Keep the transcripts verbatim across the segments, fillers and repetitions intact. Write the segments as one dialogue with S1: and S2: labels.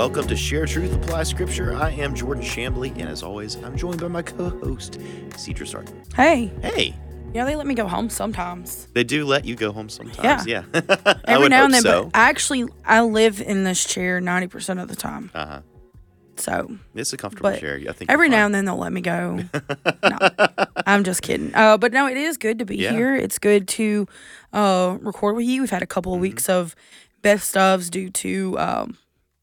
S1: Welcome to Share Truth, Apply Scripture. I am Jordan Shambly, and as always, I'm joined by my co-host, Cedra Sarton.
S2: Hey.
S1: Hey.
S2: Yeah, they let me go home sometimes.
S1: They do let you go home sometimes, yeah. yeah. I
S2: Every
S1: would
S2: now
S1: hope
S2: and then,
S1: so.
S2: but I actually, I live in this chair ninety percent of the time.
S1: Uh-huh.
S2: So.
S1: It's a comfortable
S2: but
S1: chair. I think
S2: every now and then they'll let me go. No, I'm just kidding. Uh, but no, it is good to be
S1: Yeah.
S2: here. It's good to uh, record with you. We've had a couple of
S1: Mm-hmm.
S2: weeks of best ofs due to um,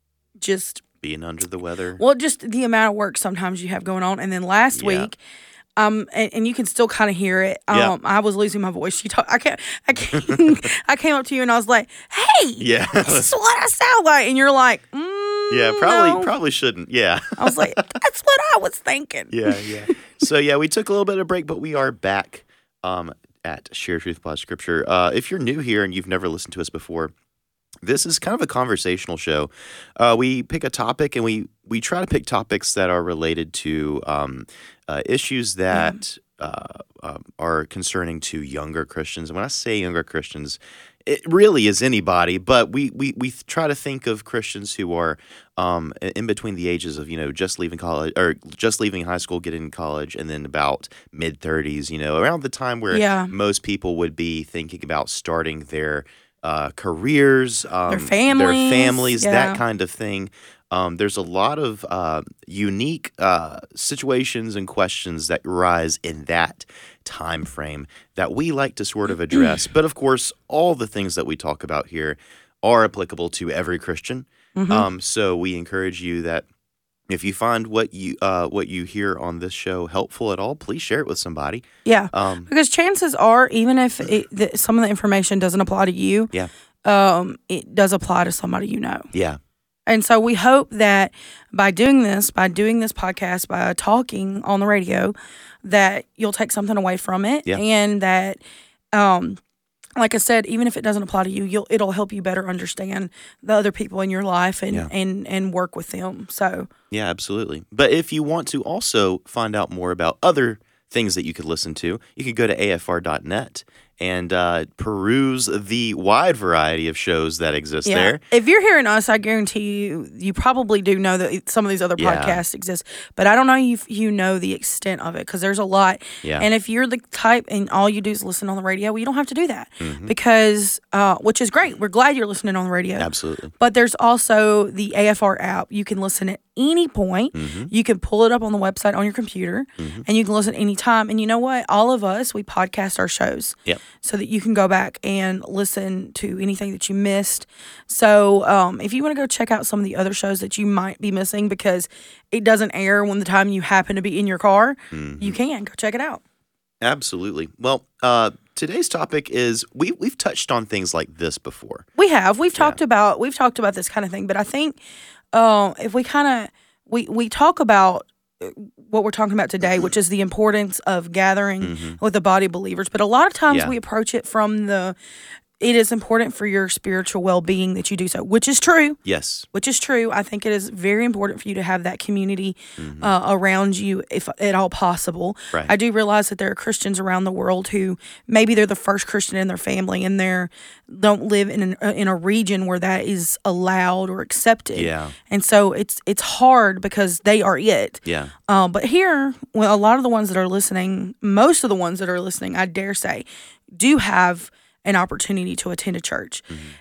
S2: just
S1: being under the weather.
S2: Well, just the amount of work sometimes you have going on. And then last
S1: Yeah.
S2: week, um, and, and you can still kind of hear it. Um,
S1: Yeah.
S2: I was losing my voice. You talk. I can't. I can't. I came up to you and I was like, "Hey,
S1: Yeah.
S2: this is what I sound like," and you're like, mm,
S1: Yeah, probably
S2: no.
S1: probably shouldn't. Yeah.
S2: I was like, "That's what I was thinking."
S1: Yeah, yeah. So, yeah, we took a little bit of break, but we are back um, at Share Truth, Apply Scripture. Uh, if you're new here and you've never listened to us before, this is kind of a conversational show. Uh, we pick a topic and we, we try to pick topics that are related to um, uh, issues that uh, um, are concerning to younger Christians. And when I say younger Christians, it really is anybody, but we, we, we try to think of Christians who are um, in between the ages of, you know, just leaving college or just leaving high school, getting to college, and then about mid thirties, you know, around the time where
S2: Yeah.
S1: most people would be thinking about starting their uh, careers, um,
S2: Their families,
S1: their families,
S2: yeah.
S1: that kind of thing. Um, there's a lot of uh, unique uh, situations and questions that arise in that time frame that we like to sort of address. But of course, all the things that we talk about here are applicable to every Christian.
S2: Mm-hmm.
S1: Um, so we encourage you that if you find what you uh, what you hear on this show helpful at all, please share it with somebody.
S2: Yeah,
S1: Um,
S2: because chances are, even if it, the, some of the information doesn't apply to you,
S1: yeah,
S2: um, it does apply to somebody you know.
S1: yeah,
S2: And so we hope that by doing this, by doing this podcast, by talking on the radio, that you'll take something away from it,
S1: Yeah.
S2: and that, um, like I said, even if it doesn't apply to you, you'll it'll help you better understand the other people in your life and
S1: Yeah.
S2: and and work with them. So
S1: yeah, absolutely. But if you want to also find out more about other things that you could listen to, you could go to A F R dot net and uh, peruse the wide variety of shows that exist there.
S2: If you're hearing us, I guarantee you, you probably do know that some of these other
S1: Yeah.
S2: podcasts exist. But I don't know if you know the extent of it, because there's a lot.
S1: Yeah.
S2: And if you're the type and all you do is listen on the radio, well, you don't have to do that,
S1: Mm-hmm.
S2: because uh, which is great. We're glad you're listening on the radio.
S1: Absolutely.
S2: But there's also the A F R app. You can listen at any point.
S1: Mm-hmm.
S2: You can pull it up on the website on your computer, and you can listen anytime. And you know what? All of us, we podcast our shows.
S1: Yep.
S2: So that you can go back and listen to anything that you missed. So um, if you want to go check out some of the other shows that you might be missing because it doesn't air when the time you happen to be in your car,
S1: Mm-hmm.
S2: you can go check it out.
S1: Absolutely. Well, uh, today's topic is we we've touched on things like this before.
S2: We have. We've talked about we've talked about this kind of thing, but I think uh, if we kind of we we talk about what we're talking about today, which is the importance of gathering with the body of believers, but a lot of times
S1: Yeah.
S2: we approach it from the it is important for your spiritual well-being that you do so, which is true.
S1: Yes.
S2: Which is true. I think it is very important for you to have that community uh, around you, if at all possible.
S1: Right.
S2: I do realize that there are Christians around the world who maybe they're the first Christian in their family, and they're don't live in an, uh, in a region where that is allowed or accepted.
S1: Yeah.
S2: And so it's it's hard because they are it.
S1: Yeah.
S2: Uh, but here, well, a lot of the ones that are listening, most of the ones that are listening, I dare say, do have an opportunity to attend a church.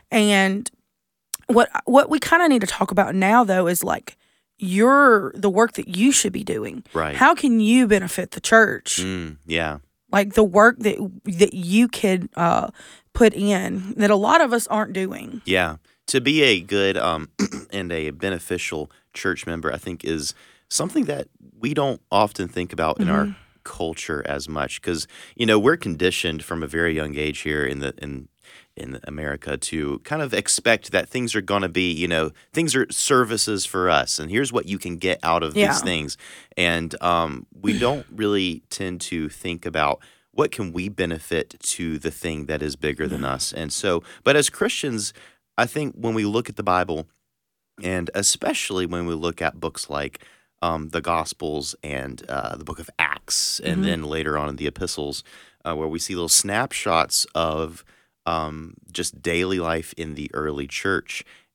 S2: And what what we kind of need to talk about now, though, is like your the work that you should be doing.
S1: Right.
S2: How can you benefit the church?
S1: Mm, yeah.
S2: Like the work that that you could uh, put in that a lot of us aren't doing.
S1: Yeah. To be a good um, and a beneficial church member, I think, is something that we don't often think about in our culture as much, because you know we're conditioned from a very young age here in the in in America to kind of expect that things are going to be, you know, things are services for us, and here's what you can get out of
S2: Yeah.
S1: these things, and um, we don't really tend to think about what can we benefit to the thing that is bigger than us, and so, but as Christians, I think when we look at the Bible, and especially when we look at books like Um, the Gospels and uh, the book of Acts, and then later on in the epistles, uh, where we see little snapshots of um, just daily life in the early church.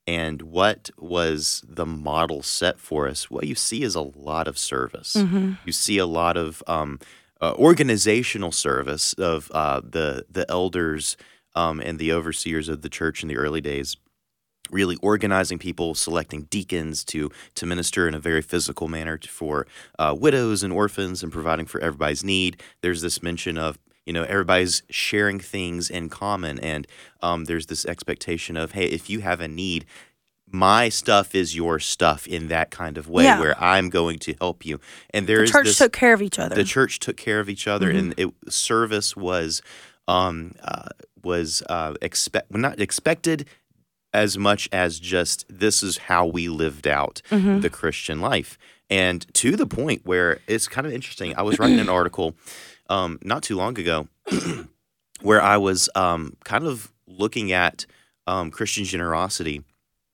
S1: And what was the model set for us? What you see is a lot of service.
S2: Mm-hmm.
S1: You see a lot of um, uh, organizational service of uh, the the elders um, and the overseers of the church in the early days, really organizing people, selecting deacons to to minister in a very physical manner to, for uh, widows and orphans, and providing for everybody's need. There's this mention of, you know, everybody's sharing things in common, and um, there's this expectation of, hey, if you have a need, my stuff is your stuff in that kind of way,
S2: Yeah.
S1: where I'm going to help you. And there
S2: The
S1: is
S2: church
S1: this,
S2: took care of each other.
S1: the church took care of each other,
S2: Mhm.
S1: and it, service was um, uh, was uh, expect well, not expected as much as just this is how we lived out
S2: Mhm.
S1: the Christian life. And to the point where it's kind of interesting. I was writing an article um, not too long ago where I was um, kind of looking at um, Christian generosity,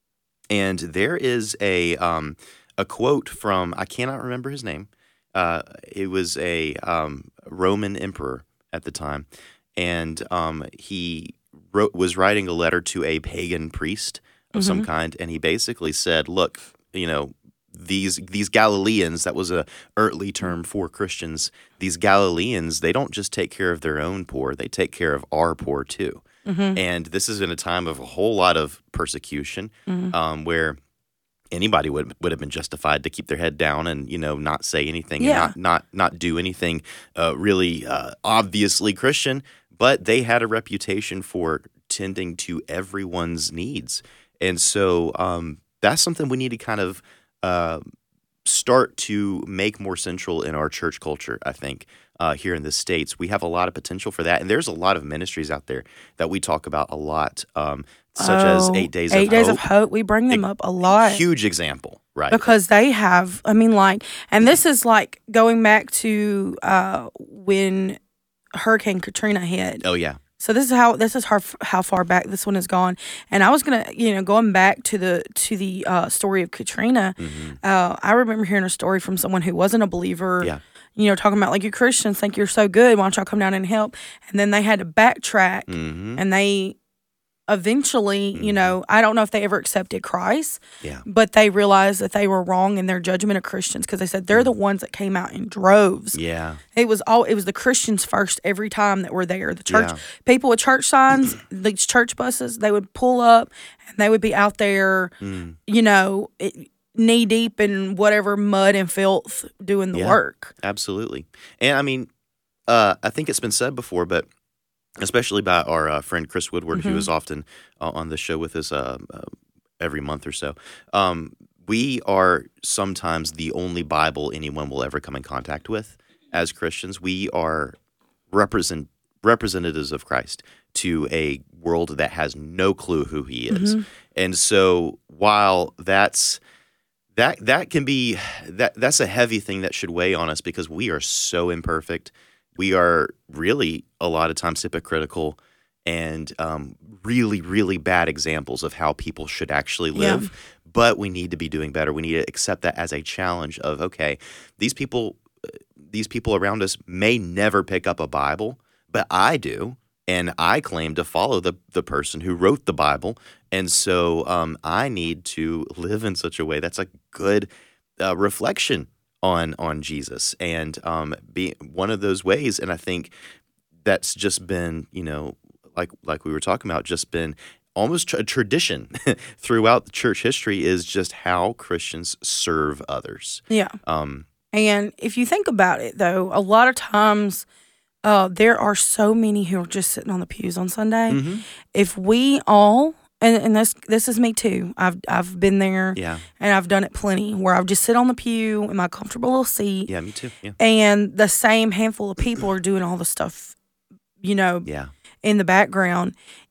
S1: and there is a um, a quote from, I cannot remember his name. Uh, it was a um, Roman emperor at the time, and um, he wrote was writing a letter to a pagan priest of some
S2: Mhm.
S1: kind, and he basically said, "Look, you know, these these Galileans, that was a early term for Christians. These Galileans, they don't just take care of their own poor; they take care of our poor too."
S2: Mhm.
S1: And this is in a time of a whole lot of persecution,
S2: Mhm.
S1: um, where anybody would would have been justified to keep their head down and, you know, not say anything,
S2: Yeah.
S1: and not not not do anything uh, really uh, obviously Christian. But they had a reputation for tending to everyone's needs, and so um, that's something we need to kind of uh, start to make more central in our church culture. I think uh, here in the States, we have a lot of potential for that, and there's a lot of ministries out there that we talk about a lot, um, such as
S2: Oh,
S1: Eight Days
S2: Eight
S1: of
S2: Days
S1: Hope.
S2: of Hope. We bring them up a lot.
S1: Huge example, right?
S2: Because they have, I mean, like, and this is like going back to uh, when Hurricane Katrina hit.
S1: Oh yeah,
S2: So this is how this is how, how far back this one has gone. And I was gonna, you know, going back to the to the uh, story of Katrina.
S1: hmm
S2: Uh, I remember hearing a story from someone who wasn't a believer.
S1: yeah,
S2: You know, talking about like, you Christians think you're so good. Why don't y'all come down and help? And then they had to backtrack,
S1: hmm
S2: and they eventually, you
S1: Mhm.
S2: know, I don't know if they ever accepted Christ,
S1: yeah,
S2: but they realized that they were wrong in their judgment of Christians, because they said they're the ones that came out in droves.
S1: yeah,
S2: It was all it was the Christians first every time that were there. The church
S1: Yeah.
S2: people with church signs, these church buses, they would pull up and they would be out there,
S1: mm,
S2: you know, knee deep in whatever mud and filth doing the
S1: Yeah.
S2: work.
S1: absolutely. And I mean, uh, I think it's been said before, but especially by our uh, friend Chris Woodward, who
S2: Mhm.
S1: is often uh, on the show with us uh, uh, every month or so. Um, we are sometimes the only Bible anyone will ever come in contact with as Christians. We are represent representatives of Christ to a world that has no clue who He is,
S2: Mhm.
S1: and so while that's that that can be that that's a heavy thing that should weigh on us, because we are so imperfect. We are really a lot of times hypocritical and um, really, really bad examples of how people should actually
S2: Yeah.
S1: live. But we need to be doing better. We need to accept that as a challenge of, okay, these people, these people around us may never pick up a Bible, but I do, and I claim to follow the the person who wrote the Bible, and so um, I need to live in such a way that's a good uh, reflection on on Jesus, and um, be one of those ways. And I think that's just been, you know, like like we were talking about, just been almost a tradition throughout the church history, is just how Christians serve others.
S2: Yeah.
S1: Um,
S2: And if you think about it, though, a lot of times uh, there are so many who are just sitting on the pews on Sunday.
S1: mhm.
S2: If we all, and, and this this is me too. I've I've been there,
S1: Yeah,
S2: and I've done it plenty, where I've just sit on the pew in my comfortable little seat,
S1: yeah, me too. Yeah,
S2: and the same handful of people are doing all the stuff, you know,
S1: yeah,
S2: in the background.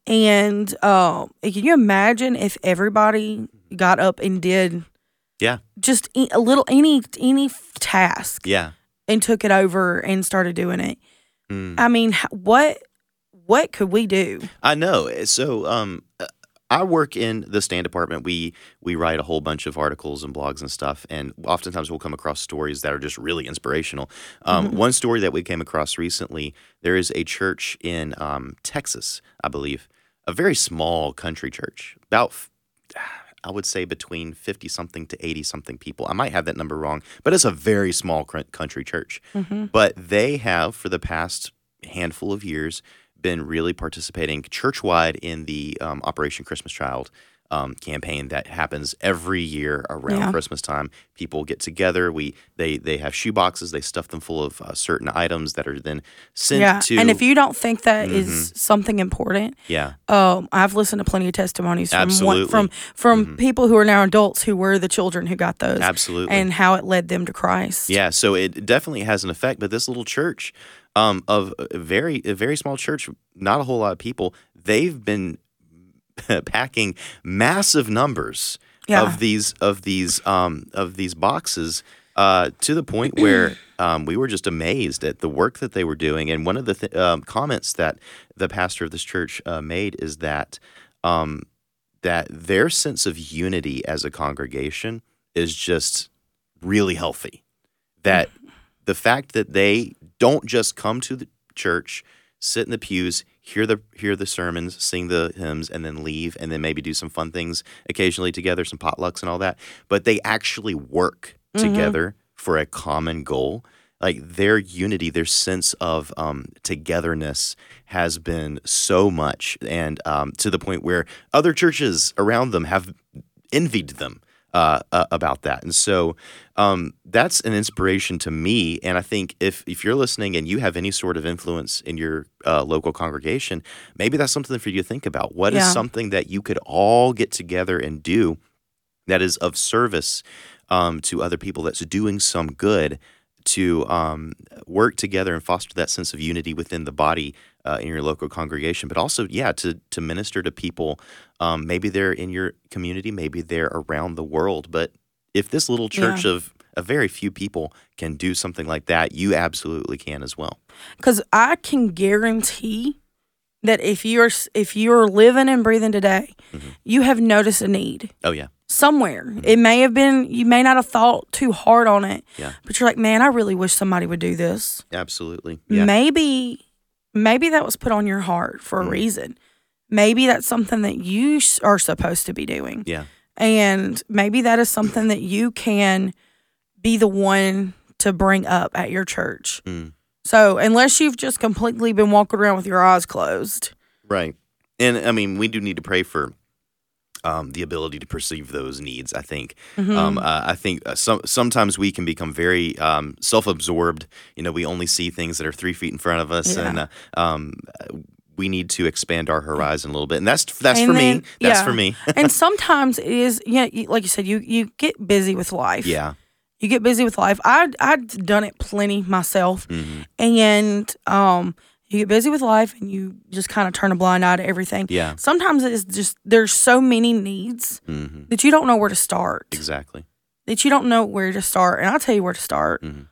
S2: And uh, can you imagine if everybody got up and did
S1: yeah,
S2: just e- a little any any task
S1: yeah.
S2: and took it over and started doing it?
S1: Mm.
S2: I mean, h- what what could we do?
S1: I know. So, um, uh, I work in the stand department. We we write a whole bunch of articles and blogs and stuff, and oftentimes we'll come across stories that are just really inspirational. Um,
S2: Mhm.
S1: One story that we came across recently: there is a church in um, Texas, I believe, a very small country church. About, f- I would say between fifty something to eighty something people. I might have that number wrong, but it's a very small cr- country church.
S2: Mm-hmm.
S1: But they have, for the past handful of years, been really participating church-wide in the um, Operation Christmas Child um, campaign that happens every year around
S2: Yeah.
S1: Christmas time. People get together. We they they have shoe boxes. They stuff them full of uh, certain items that are then sent
S2: Yeah.
S1: to.
S2: And if you don't think that is
S1: Mhm.
S2: something important,
S1: yeah,
S2: um, I've listened to plenty of testimonies from
S1: Absolutely.
S2: one, from from
S1: Mhm.
S2: people who are now adults who were the children who got those,
S1: absolutely.
S2: and how it led them to Christ.
S1: Yeah, so it definitely has an effect. But this little church, um, of a very a very small church, not a whole lot of people, they've been packing massive numbers
S2: Yeah.
S1: of these of these um, of these boxes uh, to the point where um, we were just amazed at the work that they were doing. And one of the th- um, comments that the pastor of this church uh, made is that um, that their sense of unity as a congregation is just really healthy. That the fact that they don't just come to the church, sit in the pews, hear the hear the sermons, sing the hymns, and then leave, and then maybe do some fun things occasionally together, some potlucks and all that, but they actually work
S2: Mhm.
S1: together for a common goal. Like their unity, their sense of um, togetherness has been so much, and um, to the point where other churches around them have envied them uh, uh, about that. And so um, that's an inspiration to me. And I think if if you're listening and you have any sort of influence in your uh, local congregation, maybe that's something for you to think about. What is
S2: Yeah.
S1: something that you could all get together and do that is of service um, to other people, that's doing some good to um, work together and foster that sense of unity within the body uh, in your local congregation, but also, yeah, to to minister to people. Um, maybe they're in your community, maybe they're around the world. But if this little church
S2: Yeah.
S1: of a very few people can do something like that, you absolutely can as well.
S2: Because I can guarantee that if you're if you're living and breathing today,
S1: Mhm.
S2: you have noticed a need
S1: Oh yeah,
S2: somewhere. It may have been, you may not have thought too hard on it,
S1: Yeah.
S2: but you're like, man, I really wish somebody would do this.
S1: absolutely. Yeah,
S2: Maybe, maybe that was put on your heart for a
S1: Mm.
S2: reason. Maybe that's something that you s- are supposed to be doing.
S1: yeah,
S2: And maybe that is something that you can be the one to bring up at your church.
S1: Mm.
S2: So, unless you've just completely been walking around with your eyes closed.
S1: right. And I mean, we do need to pray for um, the ability to perceive those needs. I think.
S2: Mhm.
S1: Um, uh, I think uh, some sometimes we can become very um, self-absorbed. You know, we only see things that are three feet in front of us,
S2: Yeah.
S1: and uh, um, uh, we need to expand our horizon a little bit. And that's that's
S2: And
S1: for
S2: then-
S1: me. That's
S2: yeah.
S1: for me.
S2: And sometimes it is, yeah, you- like you said, you you get busy with life.
S1: yeah.
S2: You get busy with life. I I've done it plenty myself,
S1: hmm
S2: and um, you get busy with life, and you just kind of turn a blind eye to everything.
S1: Yeah.
S2: Sometimes it's just there's so many needs
S1: hmm
S2: that you don't know where to start.
S1: Exactly.
S2: That you don't know where to start, and I'll tell you where to start.
S1: Mhm.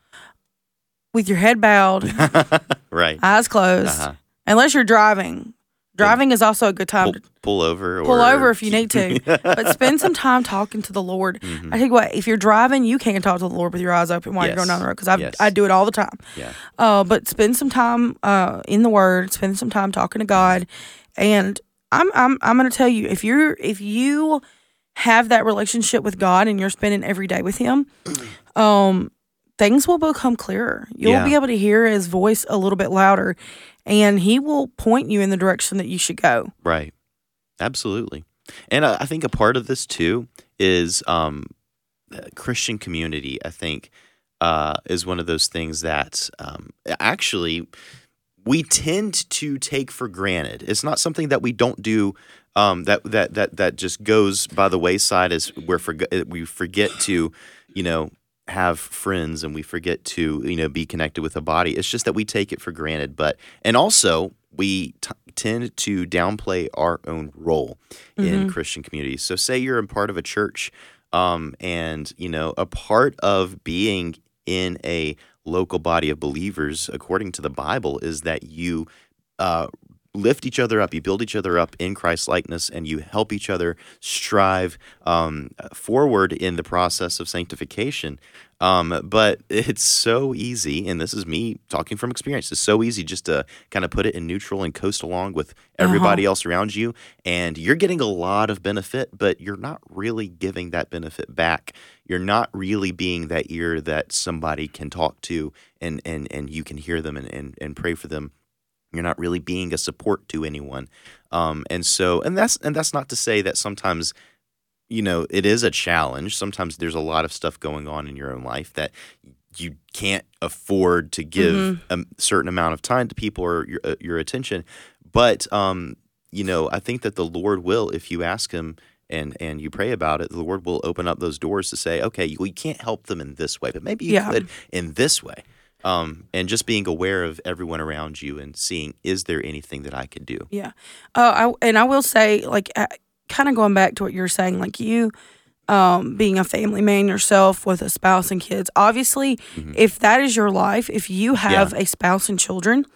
S2: With your head bowed,
S1: right.
S2: eyes closed,
S1: Uh-huh.
S2: unless you're driving. Driving is also a good time
S1: Pull,
S2: to
S1: pull over. Or
S2: pull over if you need to, but spend some time talking to the Lord.
S1: Mhm.
S2: I tell you what, if you're driving, you can talk to the Lord with your eyes open while you're going
S1: Yes.
S2: down the road, because
S1: Yes.
S2: I do it all the time.
S1: Yeah.
S2: Uh, but spend some time uh, in the Word, spend some time talking to God, and I'm I'm I'm going to tell you, if you're if you have that relationship with God and you're spending every day with Him, um, things will become clearer. You'll
S1: Yeah.
S2: be able to hear His voice a little bit louder, and He will point you in the direction that you should go.
S1: Right. Absolutely. And I I think a part of this too is um, uh, Christian community. I think uh, is one of those things that um, actually we tend to take for granted. It's not something that we don't do. Um, that that that that just goes by the wayside as we're forg- we forget to, you know, have friends, and we forget to, you know, be connected with a body. It's just that we take it for granted. But and also we t- tend to downplay our own role in
S2: Mhm.
S1: Christian communities. So say you're a part of a church, um, and you know, a part of being in a local body of believers, according to the Bible, is that you uh, lift each other up, you build each other up in Christ likeness, and you help each other strive um, forward in the process of sanctification. Um, but it's so easy, and this is me talking from experience, it's so easy just to kind of put it in neutral and coast along with everybody
S2: Uh-huh.
S1: else around you, and you're getting a lot of benefit, but you're not really giving that benefit back. You're not really being that ear that somebody can talk to, and and, and you can hear them and, and, and pray for them. You're not really being a support to anyone. Um, and so, and that's and that's not to say that sometimes, you know, it is a challenge. Sometimes there's a lot of stuff going on in your own life that you can't afford to give
S2: Mm-hmm.
S1: a certain amount of time to people or your uh, your attention. But um, you know, I think that the Lord will, if you ask Him and and you pray about it, the Lord will open up those doors to say, okay, you, we can't help them in this way, but maybe you
S2: Yeah.
S1: could in this way. Um, and just being aware of everyone around you and seeing, is there anything that I could do?
S2: Yeah. Uh, I, and I will say, like, uh, kind of going back to what you're saying, like you um, being a family man yourself with a spouse and kids, obviously,
S1: Mhm.
S2: if that is your life, if you have a spouse and children,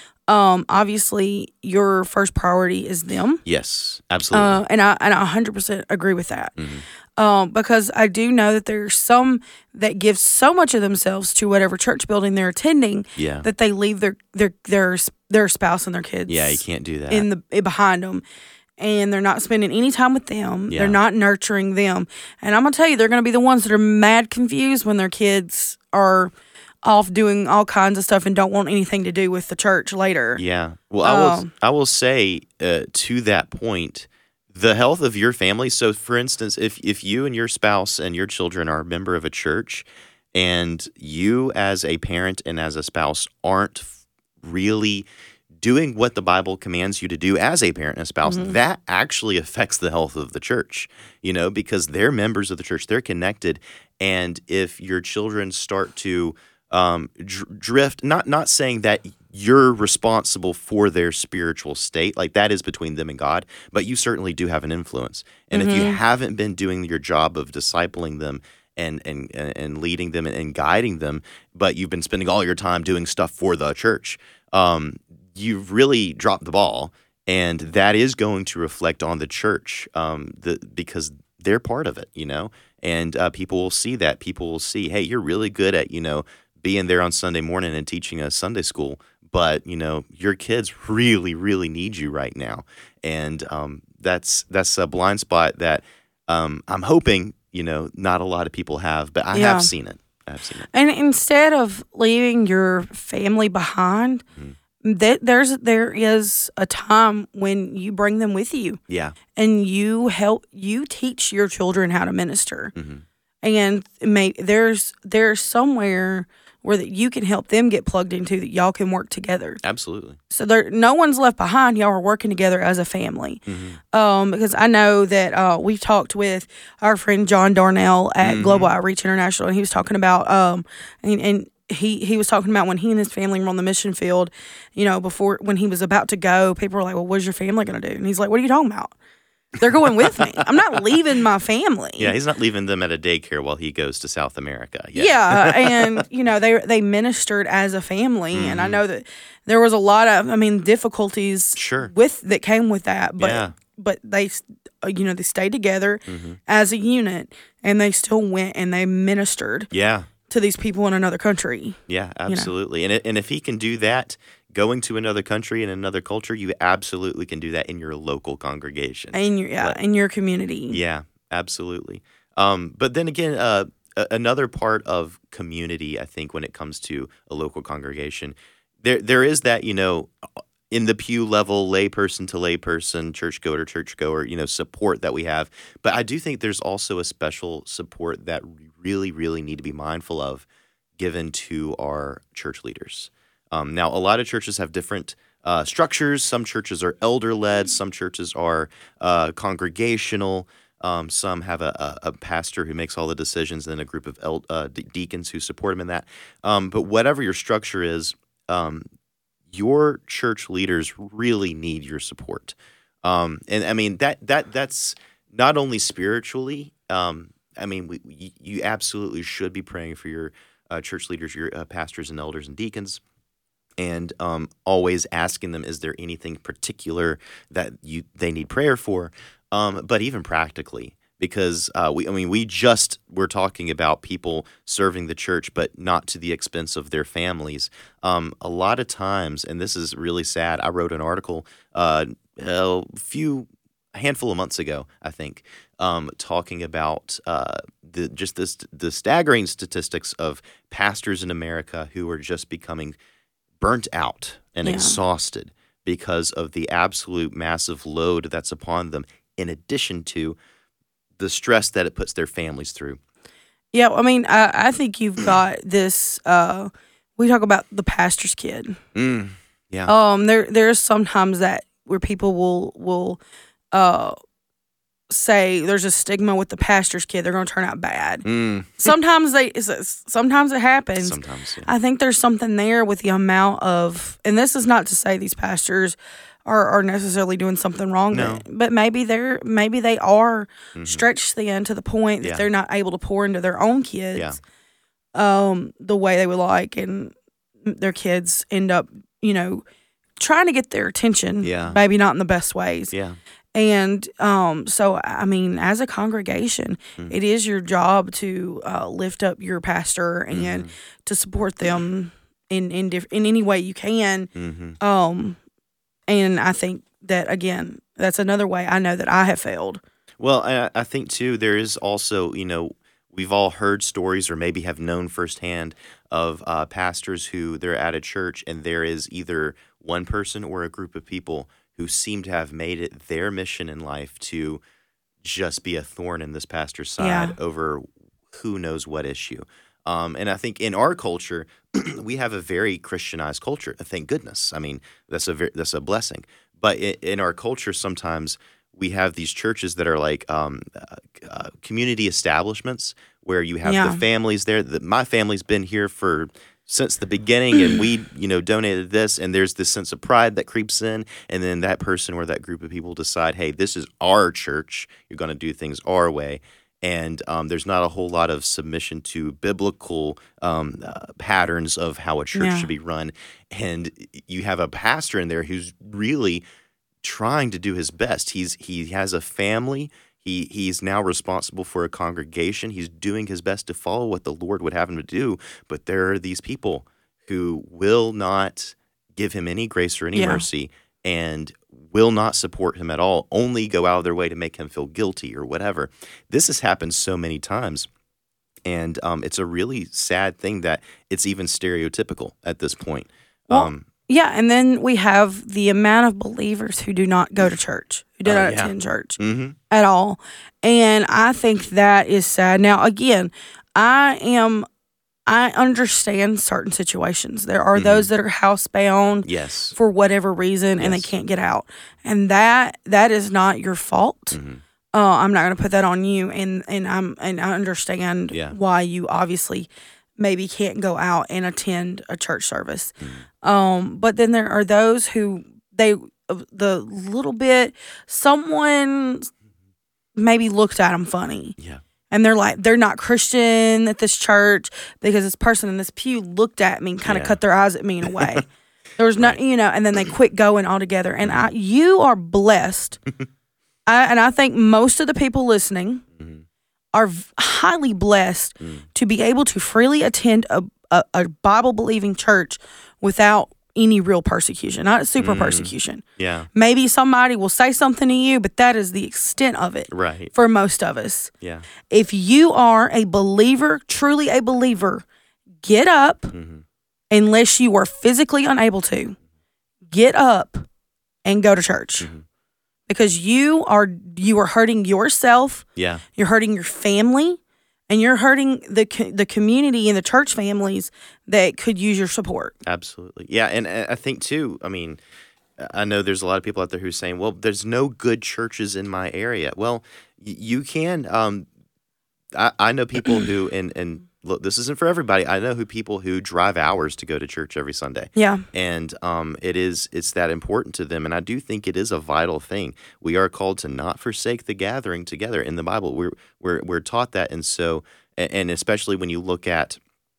S2: um, obviously your first priority is them.
S1: Yes, absolutely.
S2: Uh, and I and I one hundred percent agree with that.
S1: Mhm.
S2: Um, because I do know that there's some that give so much of themselves to whatever church building they're attending
S1: Yeah.
S2: that they leave their their their their spouse and their kids
S1: Yeah, you can't do that.
S2: in the eh, behind them, and they're not spending any time with them.
S1: Yeah.
S2: They're not nurturing them, and I'm gonna tell you, they're gonna be the ones that are mad confused when their kids are off doing all kinds of stuff and don't want anything to do with the church later.
S1: Yeah. Well, I will.
S2: Um,
S1: I will say uh, to that point, the health of your family. So, for instance, if if you and your spouse and your children are a member of a church, and you as a parent and as a spouse aren't f- really doing what the Bible commands you to do as a parent and a spouse,
S2: Mhm.
S1: that actually affects the health of the church. You know, because they're members of the church, they're connected, and if your children start to um, dr- drift, not not saying that you're responsible for their spiritual state, like that is between them and God, but you certainly do have an influence. And if you
S2: Mhm.
S1: haven't been doing your job of discipling them and and and leading them and guiding them, but you've been spending all your time doing stuff for the church, um, you've really dropped the ball, and that is going to reflect on the church, um, the because they're part of it, you know. And uh, people will see that. People will see, hey, you're really good at, you know, being there on Sunday morning and teaching a Sunday school, but you know your kids really, really need you right now, and um, that's that's a blind spot that um, I'm hoping you know not a lot of people have, but I
S2: Yeah.
S1: have seen it. I've seen it.
S2: And instead of leaving your family behind,
S1: Mhm.
S2: that there's there is a time when you bring them with you
S1: Yeah.
S2: and you help you teach your children how to minister.
S1: hmm
S2: And may there's there's somewhere where that you can help them get plugged into that y'all can work together.
S1: Absolutely.
S2: So there no one's left behind. Y'all are working together as a family.
S1: hmm
S2: Um, because I know that uh, we've talked with our friend John Darnell at
S1: Mhm.
S2: Global Outreach International, and he was talking about um, and, and he he was talking about when he and his family were on the mission field. You know, before when he was about to go, people were like, "Well, what's your family going to do?" And he's like, "What are you talking about? They're going with me. I'm not leaving my family."
S1: Yeah, he's not leaving them at a daycare while he goes to South America. Yeah.
S2: Yeah, and you know they they ministered as a family, and I
S1: Mhm.
S2: know that there was a lot of I mean difficulties
S1: Sure.
S2: with that came with that, but
S1: Yeah.
S2: but they uh, you know they stayed together
S1: hmm
S2: as a unit, and they still went and they ministered
S1: Yeah.
S2: to these people in another country.
S1: Yeah. Absolutely. And it, and if he can do that, going to another country and another culture, you absolutely can do that in your local congregation.
S2: In your yeah,
S1: But-
S2: in your community.
S1: Yeah, absolutely. Um, but then again, uh, a- another part of community, I think, when it comes to a local congregation, there there is that, you know, in the pew level, layperson to layperson, churchgoer to churchgoer, you know, support that we have. But I do think there's also a special support that we really, really need to be mindful of given to our church leaders. Um, now, a lot of churches have different uh, structures. Some churches are elder led, some churches are uh, congregational. Um, some have a, a, a pastor who makes all the decisions, and then a group of el- uh, de- deacons who support him in that. Um, but whatever your structure is, um, your church leaders really need your support. Um, and I mean that that that's not only spiritually. Um, I mean, we, we, you absolutely should be praying for your uh, church leaders, your uh, pastors and elders and deacons. and um, always asking them, is there anything particular that you they need prayer for? Um, but even practically, because uh, we, I mean, we just were talking about people serving the church, but not to the expense of their families. Um, a lot of times, and this is really sad. I wrote an article uh, a few, a handful of months ago, I think, um, talking about uh, the just this the staggering statistics of pastors in America who are just becoming burnt out and
S2: Yeah.
S1: exhausted because of the absolute massive load that's upon them, in addition to the stress that it puts their families through.
S2: Yeah, I mean, I, I think you've got this. Uh, we talk about the pastor's kid.
S1: Mm, yeah.
S2: Um, there there's sometimes that where people will will uh say there's a stigma with the pastor's kid. They're going to turn out bad.
S1: Mm,
S2: Sometimes they it's- sometimes it happens.
S1: sometimes, yeah.
S2: I think there's something there with the amount of, and this is not to say these pastors are, are necessarily doing something wrong,
S1: No.
S2: but, but maybe they're maybe they are
S1: Mhm.
S2: stretched thin to the point that
S1: Yeah.
S2: they're not able to pour into their own kids
S1: Yeah.
S2: um, the way they would like, and their kids end up, you know, trying to get their attention,
S1: Yeah.
S2: maybe not in the best ways.
S1: Yeah.
S2: And um, so, I mean, as a congregation,
S1: Mhm.
S2: it is your job to uh, lift up your pastor and
S1: Mhm.
S2: to support them in in, diff- in any way you can.
S1: Mhm.
S2: Um, and I think that, again, that's another way I know that I have failed.
S1: Well, I, I think too, there is also, you know, we've all heard stories or maybe have known firsthand of uh, pastors who they're at a church and there is either one person or a group of people who seem to have made it their mission in life to just be a thorn in this pastor's side
S2: Yeah.
S1: over who knows what issue. Um, and I think in our culture, we have a very Christianized culture. Thank goodness. I mean, that's a very, that's a blessing. But in, in our culture, sometimes we have these churches that are like um, uh, uh, community establishments where you have
S2: Yeah.
S1: the families there. The, my family's been here for since the beginning, and we, you know, donated this, and there's this sense of pride that creeps in, and then that person or that group of people decide, hey, this is our church. You're going to do things our way. And um, there's not a whole lot of submission to biblical um, uh, patterns of how a church
S2: Yeah.
S1: should be run. And you have a pastor in there who's really trying to do his best. He's he has a family. He he's now responsible for a congregation. He's doing his best to follow what the Lord would have him to do. But there are these people who will not give him any grace or any
S2: Yeah.
S1: mercy, and will not support him at all, only go out of their way to make him feel guilty or whatever. This has happened so many times. And um, it's a really sad thing that it's even stereotypical at this point.
S2: Well,
S1: Um,
S2: Yeah, and then we have the amount of believers who do not go to church, who do
S1: Oh,
S2: not
S1: yeah.
S2: attend church
S1: mhm.
S2: at all. And I think that is sad. Now, again, I am, I understand certain situations. There are
S1: Mhm.
S2: those that are housebound
S1: Yes.
S2: for whatever reason and they
S1: Yes.
S2: can't get out. And that that is not your fault.
S1: Mhm.
S2: Uh, I'm not going to put that on you. And, and, I'm, and I understand
S1: Yeah.
S2: why you obviously maybe can't go out and attend a church service.
S1: Mhm.
S2: Um, but then there are those who they the little bit someone maybe looked at them funny,
S1: Yeah.
S2: and they're like they're not Christian at this church because this person in this pew looked at me and kind of
S1: Yeah.
S2: cut their eyes at me in a way. There was not,
S1: Right.
S2: you know, and then they quit going altogether. And I, you are blessed, I, and I think most of the people listening
S1: Mhm.
S2: are v- highly blessed
S1: Mm.
S2: to be able to freely attend a, a, a Bible believing church without any real persecution, not super
S1: Mm.
S2: persecution.
S1: Yeah.
S2: Maybe somebody will say something to you, but that is the extent of it
S1: Right.
S2: for most of us.
S1: Yeah.
S2: If you are a believer, truly a believer, get up
S1: Mhm.
S2: unless you are physically unable to. Get up and go to church.
S1: Mhm.
S2: Because you are you are hurting yourself,
S1: Yeah.
S2: you're hurting your family, and you're hurting the co- the community and the church families that could use your support.
S1: Absolutely. Yeah. And uh, I think, too, I mean, I know there's a lot of people out there who are saying, well, there's no good churches in my area. Well, y- you can. Um, I, I know people who, and, and look, this isn't for everybody. I know who people who drive hours to go to church every Sunday.
S2: Yeah.
S1: And um, it is it's that important to them, and I do think it is a vital thing. We are called to not forsake the gathering together in the Bible. We're we're we're taught that, and so and especially when you look at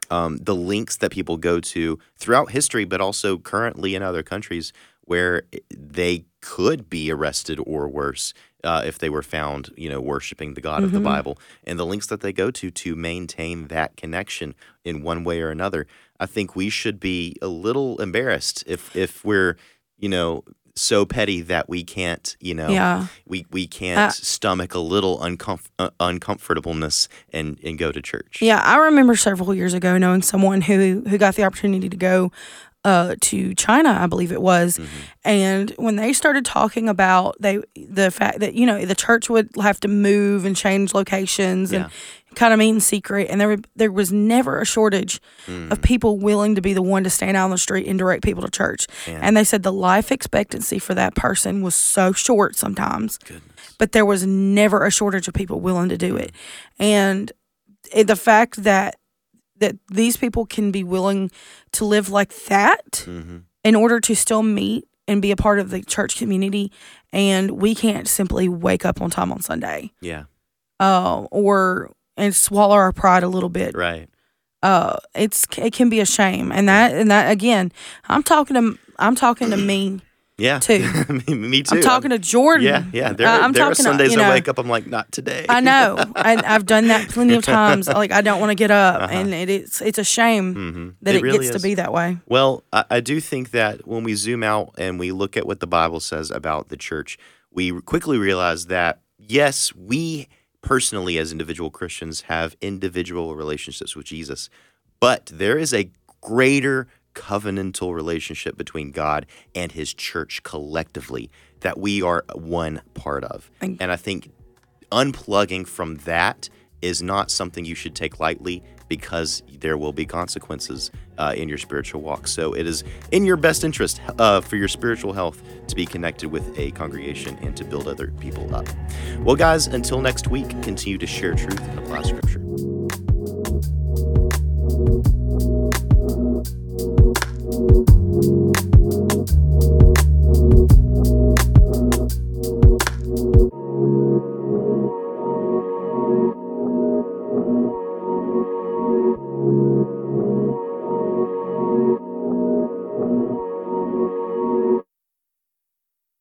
S1: um, the links that people go to throughout history, but also currently in other countries where they could be arrested or worse uh, if they were found, you know, worshiping the God mm-hmm. of the Bible, and the links that they go to to maintain that connection in one way or another. I think we should be a little embarrassed if if we're, you know, so petty that we can't, you know,
S2: yeah.
S1: we, we can't uh, stomach a little uncomf- uh, uncomfortableness and, and go to church.
S2: Yeah, I remember several years ago knowing someone who, who got the opportunity to go uh, to China, I believe it was, mm-hmm. and when they started talking about they the fact that, you know, the church would have to move and change locations yeah. and kind of meet in secret, and there were, there was never a shortage mm. of people willing to be the one to stand out on the street and direct people to church. Man. And they said the life expectancy for that person was so short sometimes,
S1: Goodness.
S2: But there was never a shortage of people willing to do it. And it, the fact that that these people can be willing to live like that mm-hmm. in order to still meet and be a part of the church community, and we can't simply wake up on time on Sunday.
S1: Yeah.
S2: Uh, or and swallow our pride a little bit.
S1: Right.
S2: Uh, it's it can be a shame, and that and that again, I'm talking to I'm talking to me.
S1: Yeah.
S2: Too.
S1: Me too.
S2: I'm talking to Jordan.
S1: Yeah, yeah. There,
S2: uh, I'm
S1: there are
S2: talking
S1: Sundays
S2: to, you know,
S1: I wake up, I'm like, not today.
S2: I know. I, I've done that plenty of times. Like, I don't want to get up, uh-huh. and it, it's it's a shame
S1: mm-hmm.
S2: that
S1: it,
S2: it
S1: really
S2: gets
S1: is.
S2: to be that way.
S1: Well, I, I do think that when we zoom out and we look at what the Bible says about the church, we quickly realize that, yes, we personally as individual Christians have individual relationships with Jesus, but there is a greater covenantal relationship between God and his church collectively that we are one part of. And I think unplugging from that is not something you should take lightly, because there will be consequences uh, in your spiritual walk. So it is in your best interest uh, for your spiritual health to be connected with a congregation and to build other people up. Well, guys, until next week, continue to share truth and apply Scripture.